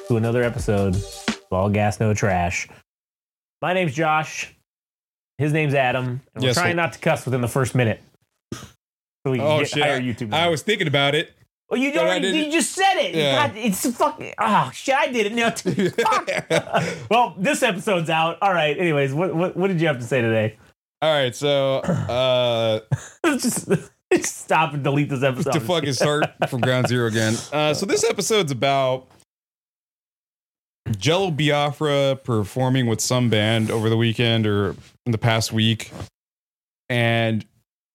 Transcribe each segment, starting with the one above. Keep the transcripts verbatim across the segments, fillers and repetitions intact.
to another episode of All Gas, No Trash. My name's Josh. His name's Adam. And we're Yes, trying so- not to cuss within the first minute. So we can Oh get shit! higher I, YouTube. I was thinking about it. Well, you but I already didn't- you just said it. Yeah. God, it's fucking. Oh shit! I did it now too. Fuck. Well, this episode's out. All right. Anyways, what what, what did you have to say today? All right, so uh, just, just stop and delete this episode. to fucking start from ground zero again. Uh, so this episode's about Jello Biafra performing with some band over the weekend or in the past week, and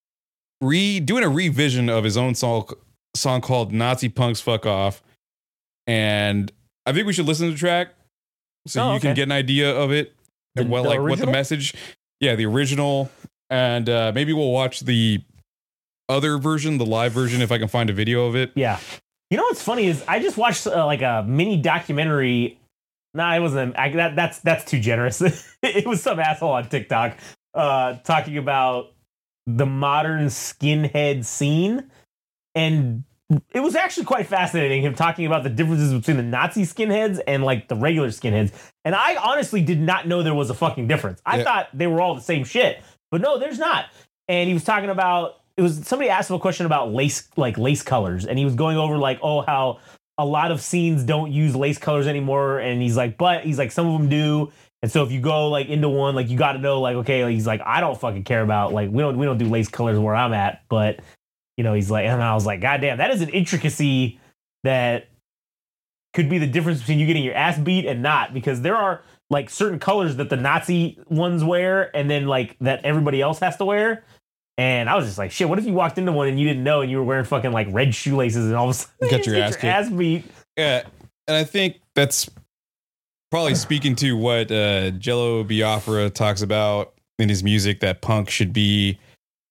re doing a revision of his own song song called "Nazi Punks Fuck Off." And I think we should listen to the track so Oh, you okay. can get an idea of it The- and well, the like what the original? message. Yeah, the original, and uh, maybe we'll watch the other version, the live version, if I can find a video of it. Yeah. You know what's funny is I just watched uh, like a mini documentary. Nah, it wasn't. I, that, that's that's too generous. It was some asshole on TikTok uh, talking about the modern skinhead scene, and it was actually quite fascinating. Him talking about the differences between the Nazi skinheads and like the regular skinheads. And I honestly did not know there was a fucking difference. I Yeah. thought they were all the same shit, but no, there's not. And he was talking about. It was somebody asked him a question about lace, like lace colors, and he was going over like, oh, how a lot of scenes don't use lace colors anymore, and he's like, but he's like, some of them do, and so if you go like into one, like you got to know, like, okay, like, he's like, I don't fucking care about like we don't we don't do lace colors where I'm at, but you know, he's like, and I was like, God damn, that is an intricacy that could be the difference between you getting your ass beat and not, because there are like certain colors that the Nazi ones wear, and then like that everybody else has to wear. And I was just like, shit, what if you walked into one and you didn't know and you were wearing fucking like red shoelaces and all of a sudden Got you your just ass get kicked. beat? Yeah, and I think that's probably speaking to what uh, Jello Biafra talks about in his music, that punk should be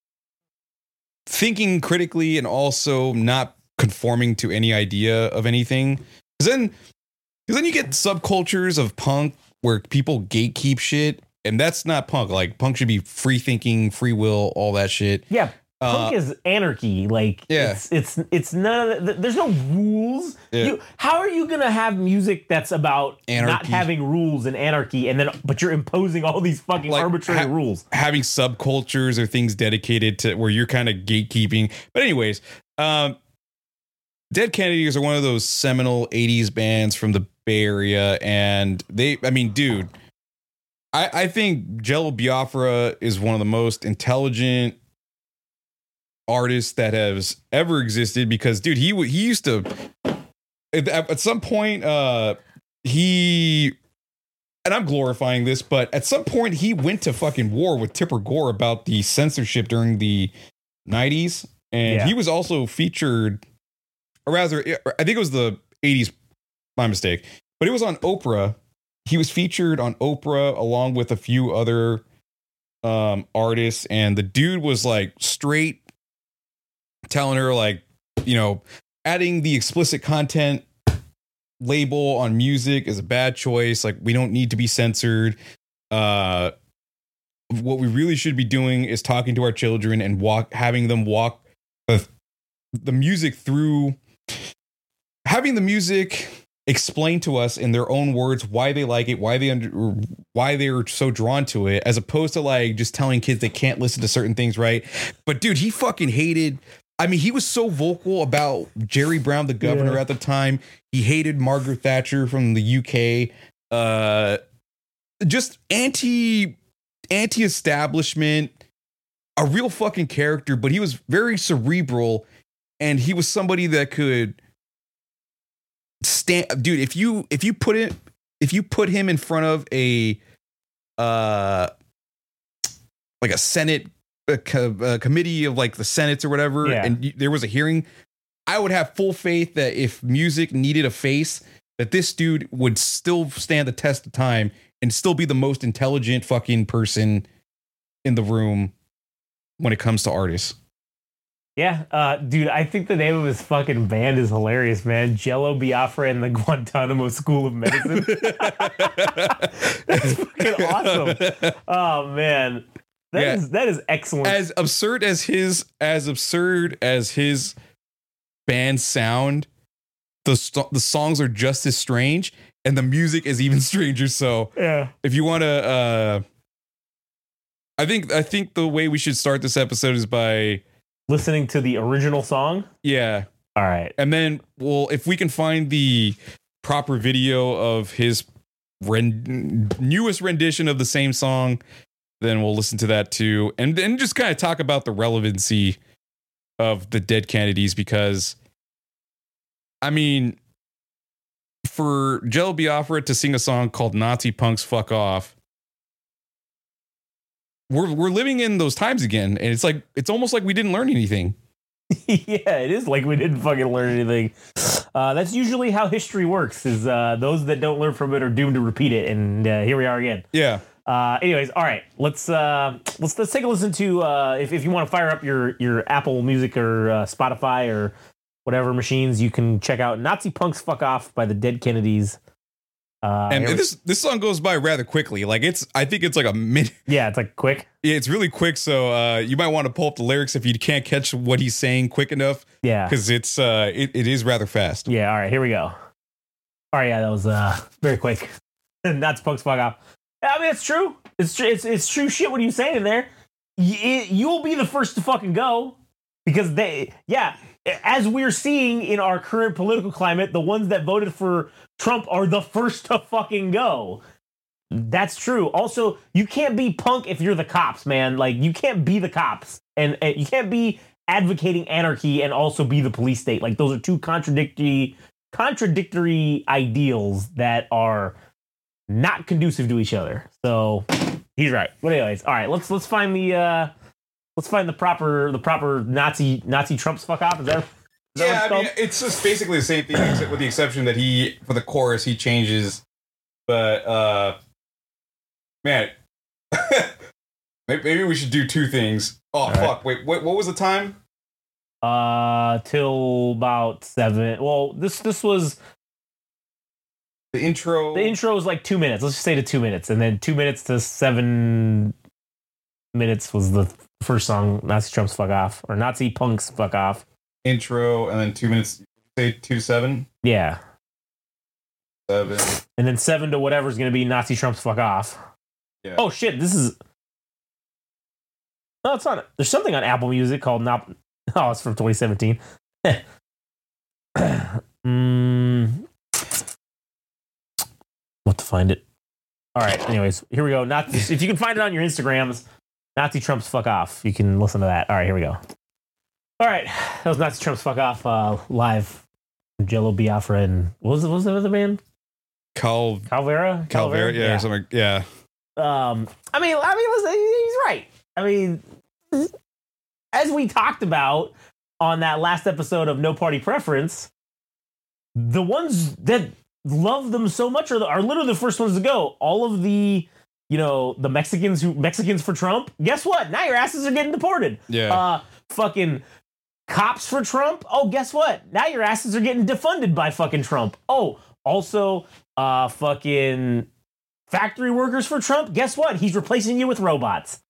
thinking critically and also not conforming to any idea of anything. Because then, because then you get subcultures of punk where people gatekeep shit, and that's not punk. Like punk should be free thinking, free will, all that shit. Yeah, punk Uh, is anarchy. Like, yeah. it's it's it's none of the, there's no rules. Yeah. You, how are you gonna have music that's about not Anarchy. having rules and anarchy, and then but you're imposing all these fucking Like, arbitrary ha- rules? having subcultures or things dedicated to where you're kind of gatekeeping. But anyways, um, Dead Kennedys are one of those seminal eighties bands from the Bay Area, and they, I mean, dude, I, I think Jello Biafra is one of the most intelligent artists that has ever existed, because, dude, he he used to at, at some point, uh, he. And I'm glorifying this, but at some point he went to fucking war with Tipper Gore about the censorship during the nineties. And Yeah. he was also featured, or rather, I think it was the eighties, my mistake, but it was on Oprah. He was featured on Oprah along with a few other um, artists. And the dude was like straight telling her, like, you know, adding the explicit content label on music is a bad choice. Like, we don't need to be censored. Uh, what we really should be doing is talking to our children and walk, having them walk the, the music through, having the music explain to us in their own words why they like it, why they under, why they're so drawn to it, as opposed to like just telling kids they can't listen to certain things, right? But dude, he fucking hated. I mean, he was so vocal about Jerry Brown, the governor Yeah. at the time. He hated Margaret Thatcher from the U K. Uh, just anti anti-establishment, a real fucking character, but he was very cerebral, and he was somebody that could stand. Dude, if you if you put it if you put him in front of a uh like a Senate a, co- a committee of like the Senates or whatever, Yeah. and y- there was a hearing, I would have full faith that if music needed a face, that this dude would still stand the test of time and still be the most intelligent fucking person in the room when it comes to artists. Yeah, uh, dude, I think the name of his fucking band is hilarious, man. Jello Biafra and the Guantanamo School of Medicine. That's fucking awesome. Oh man, that Yeah. is that is excellent. As absurd as his, as absurd as his bands sound, the st- the songs are just as strange. and the music is even stranger. So Yeah. if you want to, uh, I think I think the way we should start this episode is by Listening to the original song. yeah, All right. and then well, if we can find the proper video of his ren- newest rendition of the same song, then we'll listen to that too, and then just kind of talk about the relevancy of the Dead Kennedys, because I mean, for Jello Biafra to sing a song called Nazi Punks Fuck Off, we're we're living in those times again, and it's like it's almost like we didn't learn anything. Yeah, it is like we didn't fucking learn anything. Uh, that's usually how history works, is uh, those that don't learn from it are doomed to repeat it, and uh, here we are again. Yeah. Uh, anyways, all right, let's uh, let's let's take a listen to uh, if if you want to fire up your your Apple Music or uh, Spotify or whatever machines, you can check out Nazi Punks Fuck Off by the Dead Kennedys. Uh, And here we- this this song goes by rather quickly. Like it's I think it's like a minute. yeah, it's like quick. It's really quick, so uh, you might want to pull up the lyrics if you can't catch what he's saying quick enough, Yeah, because it's uh it, it is rather fast. yeah. All right, here we go. All right, yeah, that was uh very quick. Nazi Punks Fuck Off. I mean, it's true. It's true. It's it's true shit. What are you saying in there? Y- you'll be the first to fucking go, because they, yeah, as we're seeing in our current political climate, the ones that voted for Trump are the first to fucking go. That's true. Also, you can't be punk if you're the cops, man. Like, you can't be the cops, and, and you can't be advocating anarchy and also be the police state. Like, those are two contradictory contradictory ideals that are not conducive to each other. So he's right. But anyways, all right, let's let's find the uh let's find the proper the proper Nazi Nazi Trump's fuck off. Is that, is that Yeah, what I it's called? mean, it's just basically the same thing, except with the exception that he, for the chorus, he changes. But, uh, man, maybe maybe we should do two things. Oh, All fuck. right. Wait, what, what was the time? Uh till about seven. Well, this this was The intro. the intro was like two minutes. Let's just say to two minutes, and then two minutes to seven minutes was the first song, Nazi Trump's fuck off, or Nazi Punks fuck off. intro, and then two minutes, say two to seven? Yeah. Seven. And then seven to whatever's going to be Nazi Trump's fuck off. Yeah. Oh shit! This is. No, it's not. There's something on Apple Music called not. Oh, it's from twenty seventeen. mm, what to find it? All right. Anyways, here we go. Not if you can find it on your Instagrams, Nazi Trump's fuck off. You can listen to that. All right, here we go. All right, that was Nazi Trump's fuck off uh, live. Jello Biafra and what was it? What was the other band? Cal Calvera. Calvera, yeah, or something. Yeah. Um, I mean, I mean, listen, he's right. I mean, as we talked about on that last episode of No Party Preference, the ones that love them so much are, the, are literally the first ones to go. All of the, you know, the Mexicans who Mexicans for Trump. Guess what? Now your asses are getting deported. Yeah. Uh, fucking cops for Trump. Oh, guess what? Now your asses are getting defunded by fucking Trump. Oh, also, uh, fucking factory workers for Trump. Guess what? He's replacing you with robots.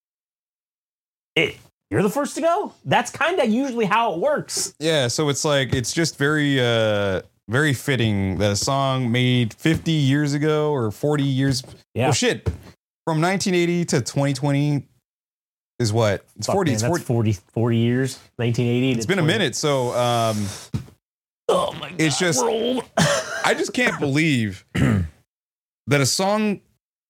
It, you're the first to go. That's kind of usually how it works. Yeah, so it's like it's just very uh very fitting that a song made fifty years ago or forty years. Yeah. Well, shit. From nineteen eighty to twenty twenty is what? It's Fuck, forty. man, It's that's forty. forty, forty years. nineteen eighty. It's been a minute. So um Oh my god. It's just- we're old. I just can't believe that a song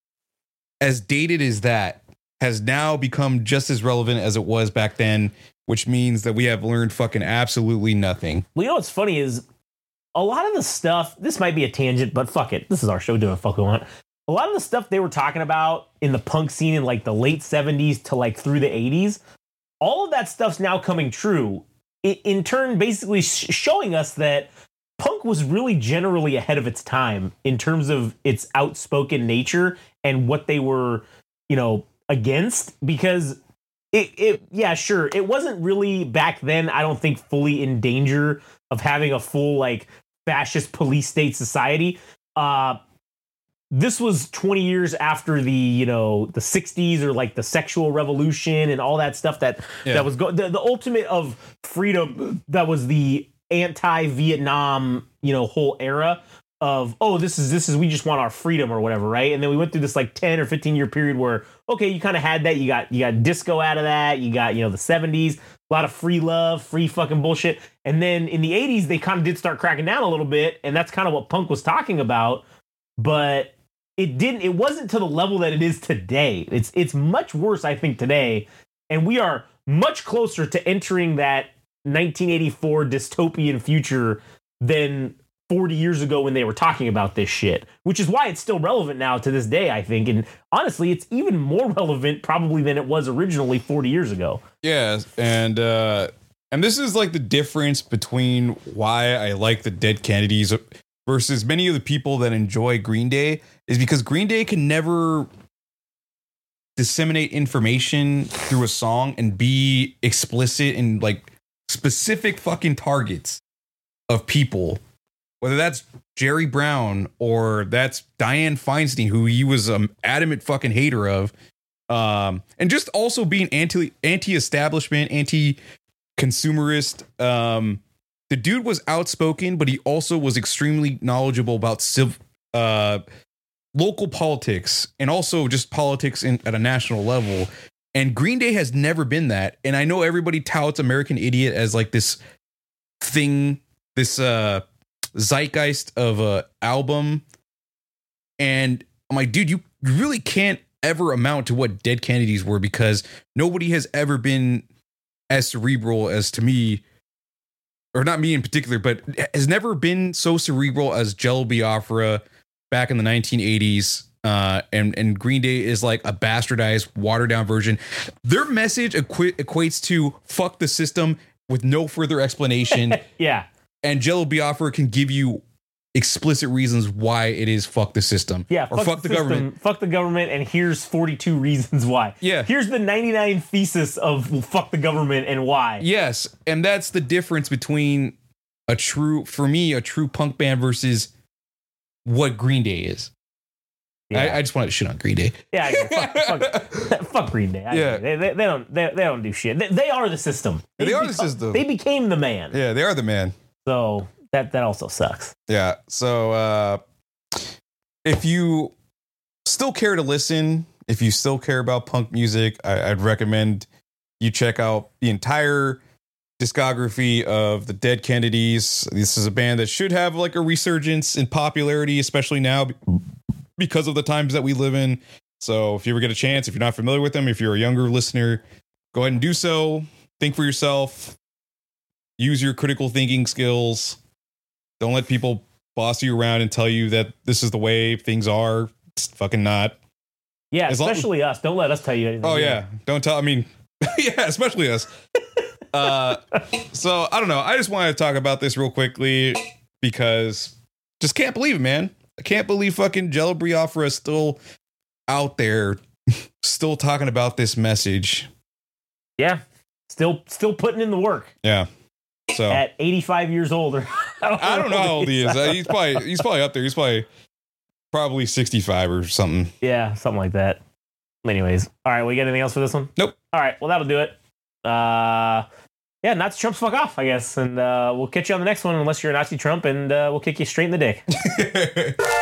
as dated as that has now become just as relevant as it was back then, which means that we have learned fucking absolutely nothing. Well, you know what's funny is a lot of the stuff, this might be a tangent, but fuck it. This is our show, doing what the fuck we want. A lot of the stuff they were talking about in the punk scene in like the late seventies to like through the eighties, all of that stuff's now coming true. In, in turn, basically sh- showing us that punk was really generally ahead of its time in terms of its outspoken nature and what they were, you know, against, because it, it yeah, sure, it wasn't really back then, I don't think, fully in danger of having a full like fascist police state society. Uh, this was twenty years after the, you know, the sixties or like the sexual revolution and all that stuff that Yeah. that was go- the, the ultimate of freedom. That was the anti-Vietnam, you know, whole era. of, oh, this is this is we just want our freedom or whatever, right? And then we went through this like ten or fifteen year period where, okay, you kind of had that. You got you got disco out of that. You got, you know, the seventies, a lot of free love, free fucking bullshit. And then in the eighties, they kind of did start cracking down a little bit, and that's kind of what punk was talking about. But it didn't. It wasn't to the level that it is today. It's it's much worse, I think, today, and we are much closer to entering that nineteen eighty-four dystopian future than forty years ago when they were talking about this shit, which is why it's still relevant now to this day, I think. And honestly, it's even more relevant probably than it was originally forty years ago. Yeah. And, uh, and this is like the difference between why I like the Dead Kennedys versus many of the people that enjoy Green Day, is because Green Day can never disseminate information through a song and be explicit in like specific fucking targets of people. Whether that's Jerry Brown or that's Dianne Feinstein, who he was an adamant fucking hater of, um, and just also being anti anti-establishment, anti-consumerist. Um, the dude was outspoken, but he also was extremely knowledgeable about civ- uh, local politics and also just politics in, at a national level. And Green Day has never been that. And I know everybody touts American Idiot as like this thing, this uh. zeitgeist of a album, and I'm like, dude, you really can't ever amount to what Dead Kennedys were, because nobody has ever been as cerebral as, to me, or not me in particular, but has never been so cerebral as Jello Biafra back in the nineteen eighties. Uh, and and Green Day is like a bastardized, watered down version. Their message equ- equates to fuck the system with no further explanation. Yeah. And Jello Biafra can give you explicit reasons why it is fuck the system. Yeah, or fuck, fuck the, the government. Fuck the government, and here's forty-two reasons why. Yeah. Here's the ninety-nine thesis of well, fuck the government and why. Yes, and that's the difference between a true, for me, a true punk band versus what Green Day is. Yeah. I, I just wanted to shit on Green Day. Yeah, fuck, fuck, fuck Green Day. I yeah, they, they, they don't they, they don't do shit. They, they are the system. They, they are beca- the system. They became the man. Yeah, they are the man. So that that also sucks. Yeah. So uh, if you still care to listen, if you still care about punk music, I, I'd recommend you check out the entire discography of the Dead Kennedys. This is a band that should have like a resurgence in popularity, especially now because of the times that we live in. So if you ever get a chance, if you're not familiar with them, if you're a younger listener, go ahead and do so. Think for yourself. Use your critical thinking skills. Don't let people boss you around and tell you that this is the way things are. It's fucking not. Yeah, as especially long- us. Don't let us tell you anything. Oh, yeah. Don't tell. I mean, yeah, especially us. uh, so, I don't know. I just wanted to talk about this real quickly because just can't believe it, man. I can't believe fucking Jello Biafra is still out there, still talking about this message. Yeah. Still, still putting in the work. Yeah. So at eighty-five years old, or I don't know how old he is. Uh, he's probably he's probably up there. He's probably probably sixty-five or something. Yeah, something like that. Anyways, all right. We got anything else for this one? Nope. All right. Well, that'll do it. Uh, yeah, Nazi Trump's fuck off, I guess, and uh, we'll catch you on the next one. Unless you're a Nazi Trump, and uh, we'll kick you straight in the dick.